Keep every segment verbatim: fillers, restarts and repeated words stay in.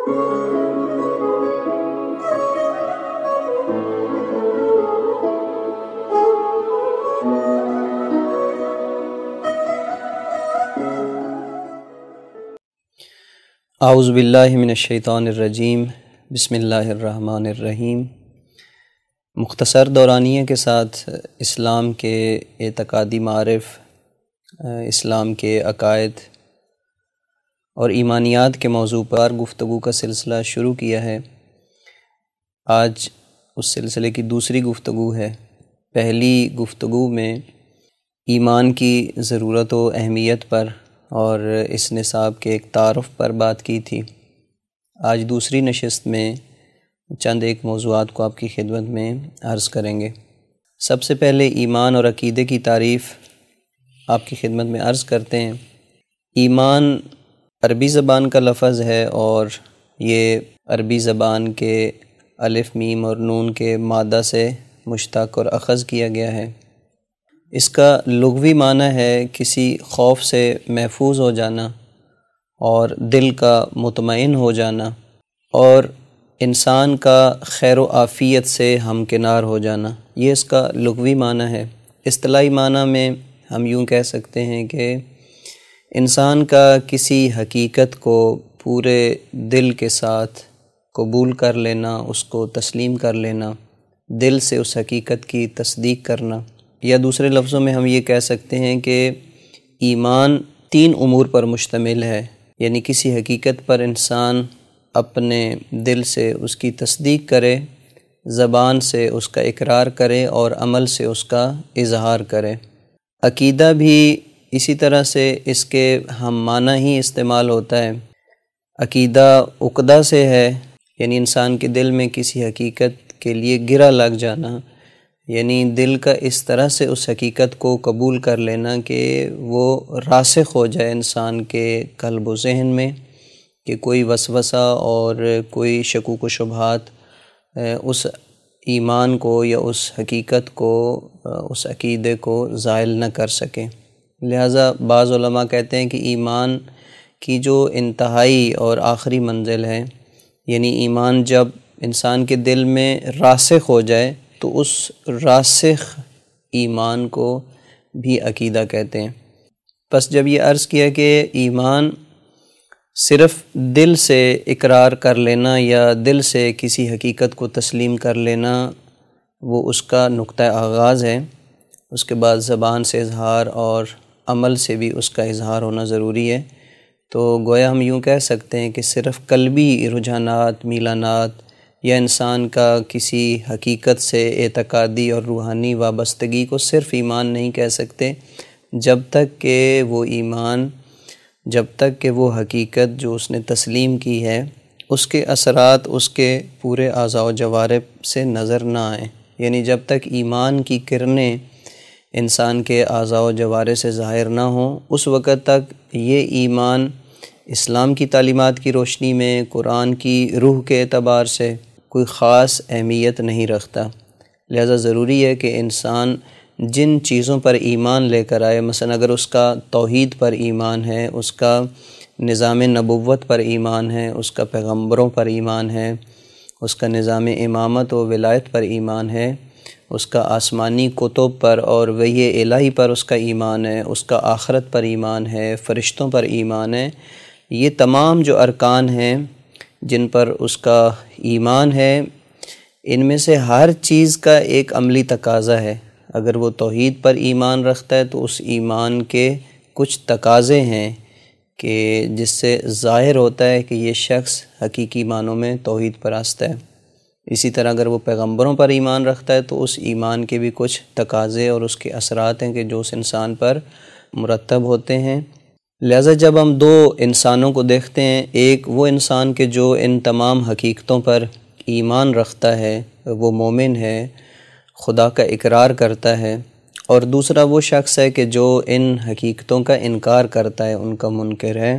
اعوذ باللہ من الشیطان الرجیم، بسم اللہ الرحمن الرحیم۔ مختصر دورانیہ کے ساتھ اسلام کے اعتقادی معارف، اسلام کے عقائد اور ایمانیات کے موضوع پر گفتگو کا سلسلہ شروع کیا ہے۔ آج اس سلسلے کی دوسری گفتگو ہے۔ پہلی گفتگو میں ایمان کی ضرورت و اہمیت پر اور اس نصاب کے ایک تعارف پر بات کی تھی۔ آج دوسری نشست میں چند ایک موضوعات کو آپ کی خدمت میں عرض کریں گے۔ سب سے پہلے ایمان اور عقیدے کی تعریف آپ کی خدمت میں عرض کرتے ہیں۔ ایمان عربی زبان کا لفظ ہے اور یہ عربی زبان کے الف میم اور نون کے مادہ سے مشتق اور اخذ کیا گیا ہے۔ اس کا لغوی معنی ہے کسی خوف سے محفوظ ہو جانا اور دل کا مطمئن ہو جانا اور انسان کا خیر و عافیت سے ہمکنار ہو جانا، یہ اس کا لغوی معنی ہے۔ اصطلاحی معنی میں ہم یوں کہہ سکتے ہیں کہ انسان کا کسی حقیقت کو پورے دل کے ساتھ قبول کر لینا، اس کو تسلیم کر لینا، دل سے اس حقیقت کی تصدیق کرنا، یا دوسرے لفظوں میں ہم یہ کہہ سکتے ہیں کہ ایمان تین امور پر مشتمل ہے، یعنی کسی حقیقت پر انسان اپنے دل سے اس کی تصدیق کرے، زبان سے اس کا اقرار کرے اور عمل سے اس کا اظہار کرے۔ عقیدہ بھی اسی طرح سے اس کے ہم معنی ہی استعمال ہوتا ہے۔ عقیدہ عقدہ سے ہے، یعنی انسان کے دل میں کسی حقیقت کے لیے گرہ لگ جانا، یعنی دل کا اس طرح سے اس حقیقت کو قبول کر لینا کہ وہ راسخ ہو جائے انسان کے قلب و ذہن میں، کہ کوئی وسوسہ اور کوئی شکوک و شبہات اس ایمان کو یا اس حقیقت کو، اس عقیدے کو زائل نہ کر سکے۔ لہٰذا بعض علماء کہتے ہیں کہ ایمان کی جو انتہائی اور آخری منزل ہے، یعنی ایمان جب انسان کے دل میں راسخ ہو جائے تو اس راسخ ایمان کو بھی عقیدہ کہتے ہیں۔ پس جب یہ عرض کیا کہ ایمان صرف دل سے اقرار کر لینا یا دل سے کسی حقیقت کو تسلیم کر لینا وہ اس کا نقطہ آغاز ہے، اس کے بعد زبان سے اظہار اور عمل سے بھی اس کا اظہار ہونا ضروری ہے، تو گویا ہم یوں کہہ سکتے ہیں کہ صرف قلبی رجحانات، میلانات یا انسان کا کسی حقیقت سے اعتقادی اور روحانی وابستگی کو صرف ایمان نہیں کہہ سکتے، جب تک کہ وہ ایمان، جب تک کہ وہ حقیقت جو اس نے تسلیم کی ہے اس کے اثرات اس کے پورے اعضاء و جوارح سے نظر نہ آئیں، یعنی جب تک ایمان کی کرنیں انسان کے اعضاء و جوارح سے ظاہر نہ ہوں، اس وقت تک یہ ایمان اسلام کی تعلیمات کی روشنی میں، قرآن کی روح کے اعتبار سے کوئی خاص اہمیت نہیں رکھتا۔ لہذا ضروری ہے کہ انسان جن چیزوں پر ایمان لے کر آئے، مثلا اگر اس کا توحید پر ایمان ہے، اس کا نظام نبوت پر ایمان ہے، اس کا پیغمبروں پر ایمان ہے، اس کا نظام امامت و ولایت پر ایمان ہے، اس کا آسمانی کتب پر اور وحی الہی پر اس کا ایمان ہے، اس کا آخرت پر ایمان ہے، فرشتوں پر ایمان ہے، یہ تمام جو ارکان ہیں جن پر اس کا ایمان ہے، ان میں سے ہر چیز کا ایک عملی تقاضا ہے۔ اگر وہ توحید پر ایمان رکھتا ہے تو اس ایمان کے کچھ تقاضے ہیں کہ جس سے ظاہر ہوتا ہے کہ یہ شخص حقیقی معنوں میں توحید پرست ہے۔ اسی طرح اگر وہ پیغمبروں پر ایمان رکھتا ہے تو اس ایمان کے بھی کچھ تقاضے اور اس کے اثرات ہیں کہ جو اس انسان پر مرتب ہوتے ہیں۔ لہٰذا جب ہم دو انسانوں کو دیکھتے ہیں، ایک وہ انسان کہ جو ان تمام حقیقتوں پر ایمان رکھتا ہے، وہ مومن ہے، خدا کا اقرار کرتا ہے، اور دوسرا وہ شخص ہے کہ جو ان حقیقتوں کا انکار کرتا ہے، ان کا منکر ہے،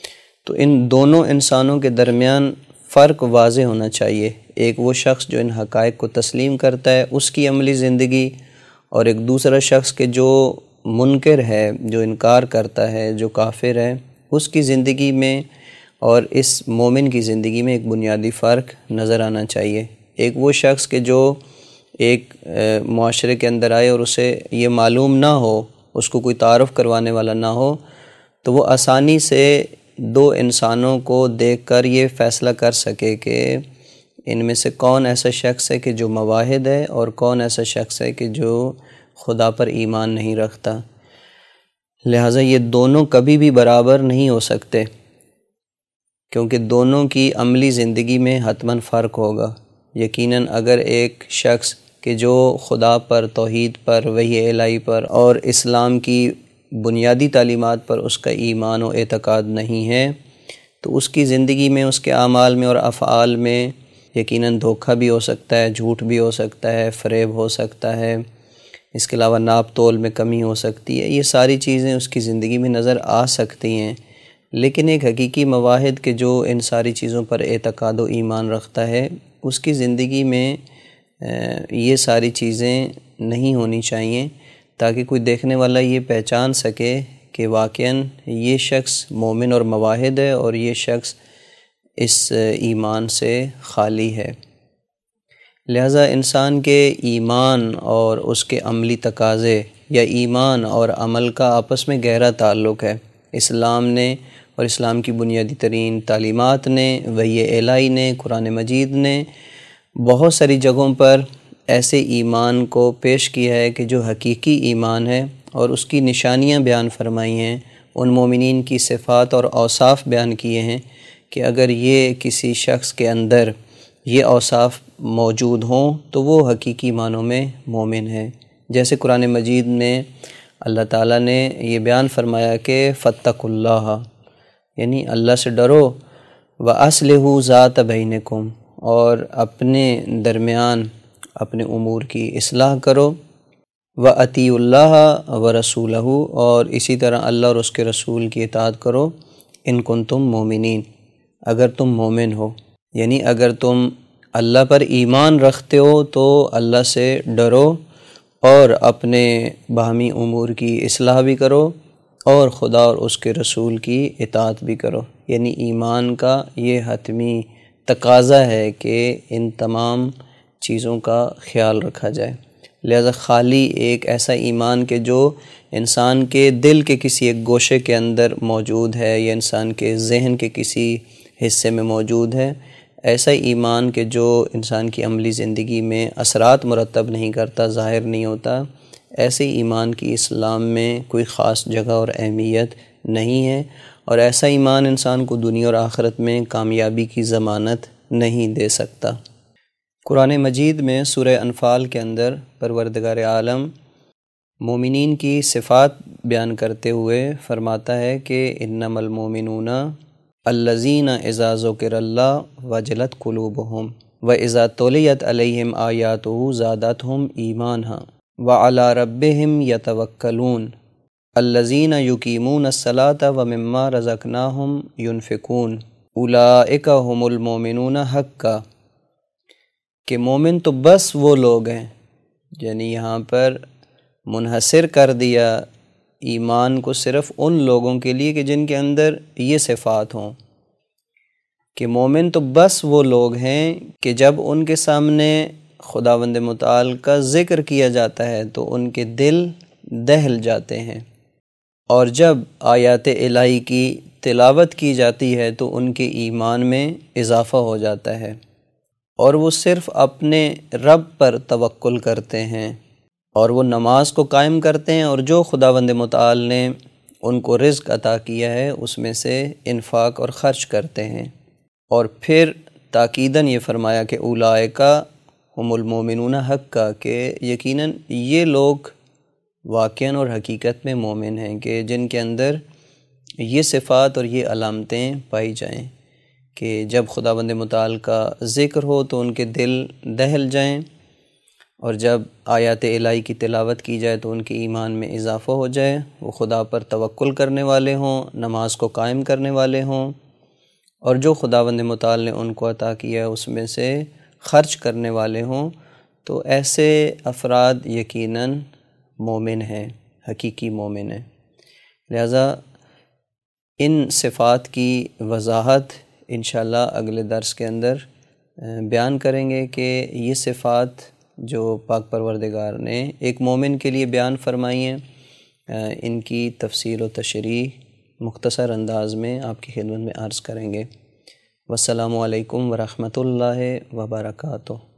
تو ان دونوں انسانوں کے درمیان فرق واضح ہونا چاہیے۔ ایک وہ شخص جو ان حقائق کو تسلیم کرتا ہے، اس کی عملی زندگی، اور ایک دوسرا شخص کہ جو منکر ہے، جو انکار کرتا ہے، جو کافر ہے، اس کی زندگی میں اور اس مومن کی زندگی میں ایک بنیادی فرق نظر آنا چاہیے۔ ایک وہ شخص کہ جو ایک معاشرے کے اندر آئے اور اسے یہ معلوم نہ ہو، اس کو کوئی تعارف کروانے والا نہ ہو، تو وہ آسانی سے دو انسانوں کو دیکھ کر یہ فیصلہ کر سکے کہ ان میں سے کون ایسا شخص ہے کہ جو موحد ہے اور کون ایسا شخص ہے کہ جو خدا پر ایمان نہیں رکھتا۔ لہٰذا یہ دونوں کبھی بھی برابر نہیں ہو سکتے، کیونکہ دونوں کی عملی زندگی میں حتماً فرق ہوگا۔ یقیناً اگر ایک شخص کہ جو خدا پر، توحید پر، وحی الہی پر اور اسلام کی بنیادی تعلیمات پر اس کا ایمان و اعتقاد نہیں ہے، تو اس کی زندگی میں، اس کے اعمال میں اور افعال میں یقیناً دھوکہ بھی ہو سکتا ہے، جھوٹ بھی ہو سکتا ہے، فریب ہو سکتا ہے، اس کے علاوہ ناپ تول میں کمی ہو سکتی ہے۔ یہ ساری چیزیں اس کی زندگی میں نظر آ سکتی ہیں، لیکن ایک حقیقی موحد کہ جو ان ساری چیزوں پر اعتقاد و ایمان رکھتا ہے، اس کی زندگی میں یہ ساری چیزیں نہیں ہونی چاہیے، تاکہ کوئی دیکھنے والا یہ پہچان سکے کہ واقعاً یہ شخص مومن اور موحد ہے اور یہ شخص اس ایمان سے خالی ہے۔ لہٰذا انسان کے ایمان اور اس کے عملی تقاضے یا ایمان اور عمل کا آپس میں گہرا تعلق ہے۔ اسلام نے اور اسلام کی بنیادی ترین تعلیمات نے، وحی الہی نے، قرآن مجید نے بہت ساری جگہوں پر ایسے ایمان کو پیش کیا ہے کہ جو حقیقی ایمان ہے، اور اس کی نشانیاں بیان فرمائی ہیں، ان مومنین کی صفات اور اوصاف بیان کیے ہیں کہ اگر یہ کسی شخص کے اندر یہ اوصاف موجود ہوں تو وہ حقیقی معنوں میں مومن ہے۔ جیسے قرآن مجید میں اللہ تعالیٰ نے یہ بیان فرمایا کہ فاتقوا اللہ، یعنی اللہ سے ڈرو، وَأَصْلِحُوا ذَاتَ بَيْنِكُمْ، اور اپنے درمیان اپنے امور کی اصلاح کرو، وَأَطِیعُوا اللَّهَ وَرَسُولَهُ، اور اسی طرح اللہ اور اس کے رسول کی اطاعت کرو، ان کنتم مومنین، اگر تم مومن ہو، یعنی اگر تم اللہ پر ایمان رکھتے ہو تو اللہ سے ڈرو اور اپنے باہمی امور کی اصلاح بھی کرو اور خدا اور اس کے رسول کی اطاعت بھی کرو۔ یعنی ایمان کا یہ حتمی تقاضا ہے کہ ان تمام چیزوں کا خیال رکھا جائے۔ لہذا خالی ایک ایسا ایمان کہ جو انسان کے دل کے کسی ایک گوشے کے اندر موجود ہے یا انسان کے ذہن کے کسی حصے میں موجود ہے، ایسا ایمان کہ جو انسان کی عملی زندگی میں اثرات مرتب نہیں کرتا، ظاہر نہیں ہوتا، ایسے ایمان کی اسلام میں کوئی خاص جگہ اور اہمیت نہیں ہے، اور ایسا ایمان انسان کو دنیا اور آخرت میں کامیابی کی ضمانت نہیں دے سکتا۔ قرآن مجید میں سورہ انفال کے اندر پروردگار عالم مومنین کی صفات بیان کرتے ہوئے فرماتا ہے کہ انما المومنون الذین اذا ذکر اللہ وجلت قلوبہم واذا تلیت علیہم آیاتہ زادتہم ایمانا وعلی ربہم یتوکلون الذین یقیمون الصلاۃ ومما رزقناہم ینفقون اولئک ھم المؤمنون حقا، کہ مومن تو بس وہ لوگ ہیں، یعنی یہاں پر منحصر کر دیا ایمان کو صرف ان لوگوں کے لیے کہ جن کے اندر یہ صفات ہوں، کہ مومن تو بس وہ لوگ ہیں کہ جب ان کے سامنے خداوند متعال کا ذکر کیا جاتا ہے تو ان کے دل دہل جاتے ہیں، اور جب آیات الہی کی تلاوت کی جاتی ہے تو ان کے ایمان میں اضافہ ہو جاتا ہے، اور وہ صرف اپنے رب پر توکل کرتے ہیں، اور وہ نماز کو قائم کرتے ہیں، اور جو خداوند متعال نے ان کو رزق عطا کیا ہے اس میں سے انفاق اور خرچ کرتے ہیں۔ اور پھر تاکیداً یہ فرمایا کہ اولئک ھم المؤمنون حقا، کہ یقیناً یہ لوگ واقعاً اور حقیقت میں مومن ہیں کہ جن کے اندر یہ صفات اور یہ علامتیں پائی جائیں کہ جب خداوند متعال کا ذکر ہو تو ان کے دل دہل جائیں، اور جب آیات الہی کی تلاوت کی جائے تو ان کے ایمان میں اضافہ ہو جائے، وہ خدا پر توکل کرنے والے ہوں، نماز کو قائم کرنے والے ہوں، اور جو خداوند متعال نے ان کو عطا کیا ہے اس میں سے خرچ کرنے والے ہوں، تو ایسے افراد یقیناً مومن ہیں، حقیقی مومن ہیں۔ لہذا ان صفات کی وضاحت انشاءاللہ اگلے درس کے اندر بیان کریں گے کہ یہ صفات جو پاک پروردگار نے ایک مومن کے لیے بیان فرمائی ہیں، ان کی تفسیر و تشریح مختصر انداز میں آپ کی خدمت میں عرض کریں گے۔ والسلام علیکم ورحمۃ اللہ وبرکاتہ۔